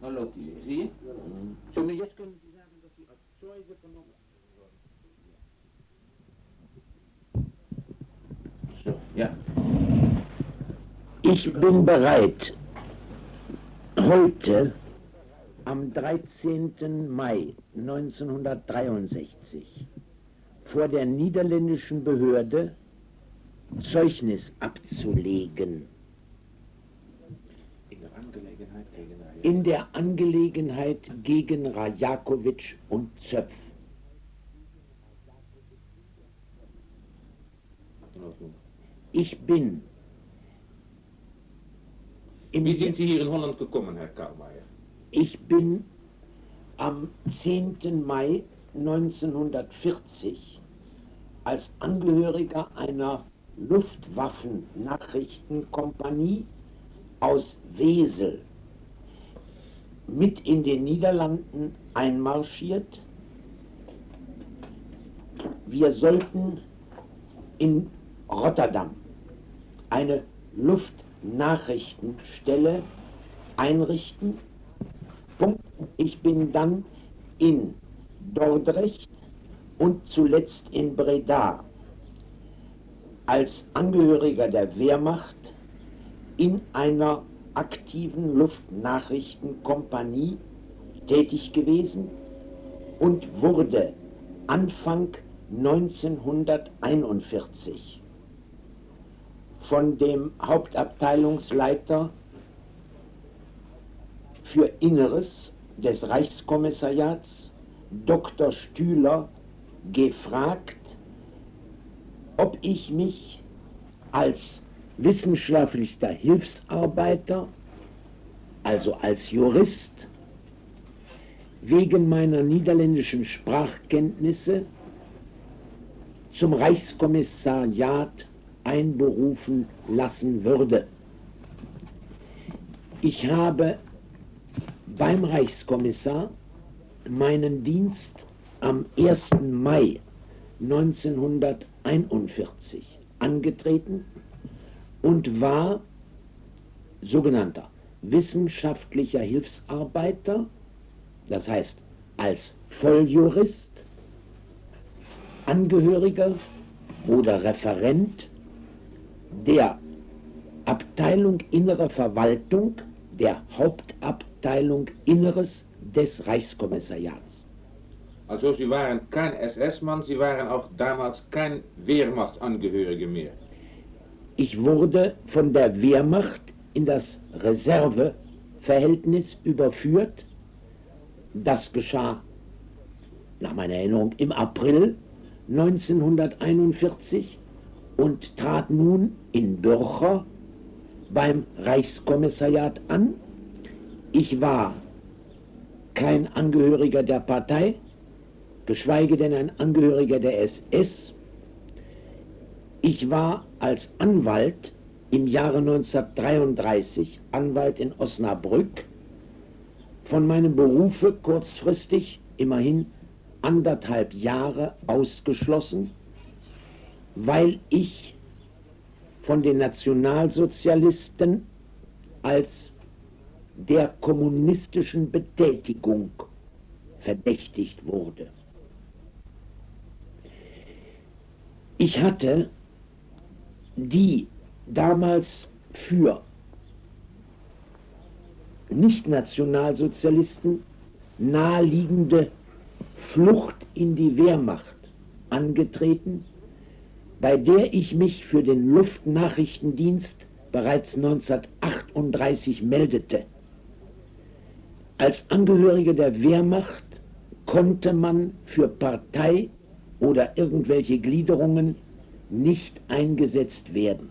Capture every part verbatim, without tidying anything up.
Hallo, Sie? So, und jetzt können Sie sagen, dass Sie als Zeuge vernommen wurden. So, ja. Ich bin bereit, heute am dreizehnten Mai neunzehnhundertdreiundsechzig vor der niederländischen Behörde Zeugnis abzulegen. In der Angelegenheit gegen Rajakowitsch. In der Angelegenheit gegen Rajakowitsch und Zöpf. Ich bin. Wie sind Sie hier in Holland gekommen, Herr Karlmeier? Ich bin am zehnten Mai neunzehnhundertvierzig als Angehöriger einer Luftwaffennachrichtenkompanie aus Wesel mit in den Niederlanden einmarschiert. Wir sollten in Rotterdam eine Luftnachrichtenstelle einrichten. Punkt. Ich bin dann in Dordrecht und zuletzt in Breda als Angehöriger der Wehrmacht in einer aktiven Luftnachrichtenkompanie tätig gewesen und wurde Anfang neunzehnhunderteinundvierzig von dem Hauptabteilungsleiter für Inneres des Reichskommissariats, Doktor Stüler, gefragt, ob ich mich als wissenschaftlicher Hilfsarbeiter, also als Jurist, wegen meiner niederländischen Sprachkenntnisse zum Reichskommissariat einberufen lassen würde. Ich habe beim Reichskommissar meinen Dienst am ersten Mai neunzehnhunderteinundvierzig angetreten und war sogenannter wissenschaftlicher Hilfsarbeiter, das heißt als Volljurist, Angehöriger oder Referent der Abteilung Innere Verwaltung, der Hauptabteilung Inneres des Reichskommissariats. Also Sie waren kein S S-Mann, Sie waren auch damals kein Wehrmachtsangehöriger mehr. Ich wurde von der Wehrmacht in das Reserveverhältnis überführt. Das geschah, nach meiner Erinnerung, im April neunzehnhunderteinundvierzig und trat nun in Bürcher beim Reichskommissariat an. Ich war kein Angehöriger der Partei, geschweige denn ein Angehöriger der S S. Ich war als Anwalt im Jahre neunzehnhundertdreiunddreißig Anwalt in Osnabrück, von meinem Berufe kurzfristig, immerhin anderthalb Jahre ausgeschlossen, weil ich von den Nationalsozialisten als der kommunistischen Betätigung verdächtigt wurde. Ich hatte die damals für Nicht-Nationalsozialisten naheliegende Flucht in die Wehrmacht angetreten, bei der ich mich für den Luftnachrichtendienst bereits neunzehnhundertachtunddreißig meldete. Als Angehöriger der Wehrmacht konnte man für Partei oder irgendwelche Gliederungen nicht eingesetzt werden.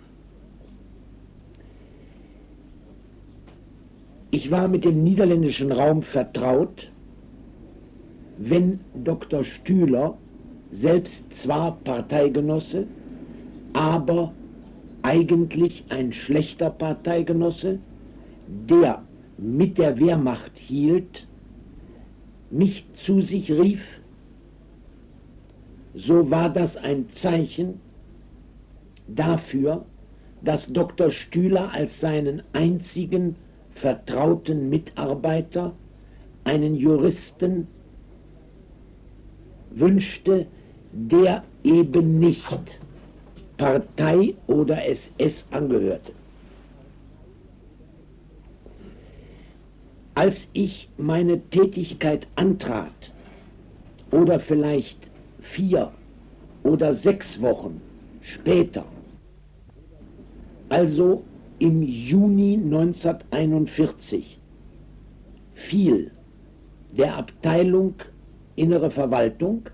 Ich war mit dem niederländischen Raum vertraut, wenn Doktor Stüler, selbst zwar Parteigenosse, aber eigentlich ein schlechter Parteigenosse, der mit der Wehrmacht hielt, mich zu sich rief, so war das ein Zeichen dafür, dass Doktor Stüler als seinen einzigen vertrauten Mitarbeiter einen Juristen wünschte, der eben nicht Partei oder S S angehörte. Als ich meine Tätigkeit antrat, oder vielleicht vier oder sechs Wochen später, also im Juni neunzehnhunderteinundvierzig, fiel der Abteilung Innere Verwaltung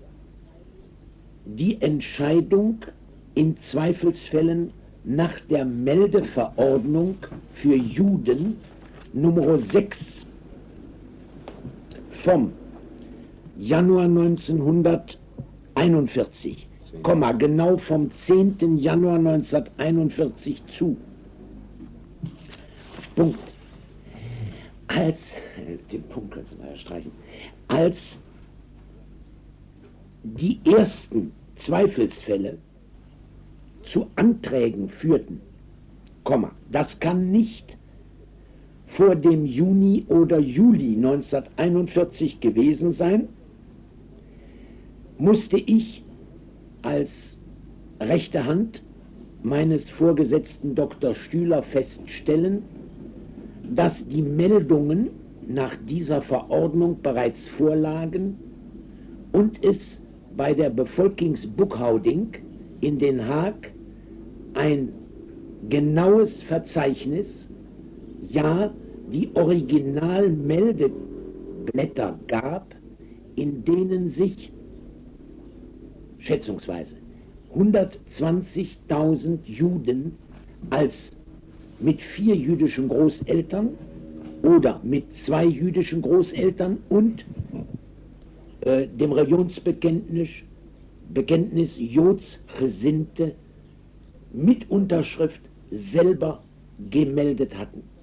die Entscheidung in Zweifelsfällen nach der Meldeverordnung für Juden Nummer sechs vom Januar neunzehnhunderteinundvierzig, Komma, genau vom zehnten Januar neunzehnhunderteinundvierzig zu. Punkt. Als, den Punkt können Sie mal streichen, als die ersten Zweifelsfälle zu Anträgen führten, Komma, das kann nicht vor dem Juni oder Juli neunzehnhunderteinundvierzig gewesen sein, musste ich als rechte Hand meines Vorgesetzten Doktor Stüler feststellen, dass die Meldungen nach dieser Verordnung bereits vorlagen und es bei der Bevolkingsboekhouding in Den Haag ein genaues Verzeichnis, ja die Originalmeldeblätter gab, in denen sich schätzungsweise hundertzwanzigtausend Juden als mit vier jüdischen Großeltern oder mit zwei jüdischen Großeltern und äh, dem Religionsbekenntnis Bekenntnis Jodsgesinnte mit Unterschrift selber gemeldet hatten.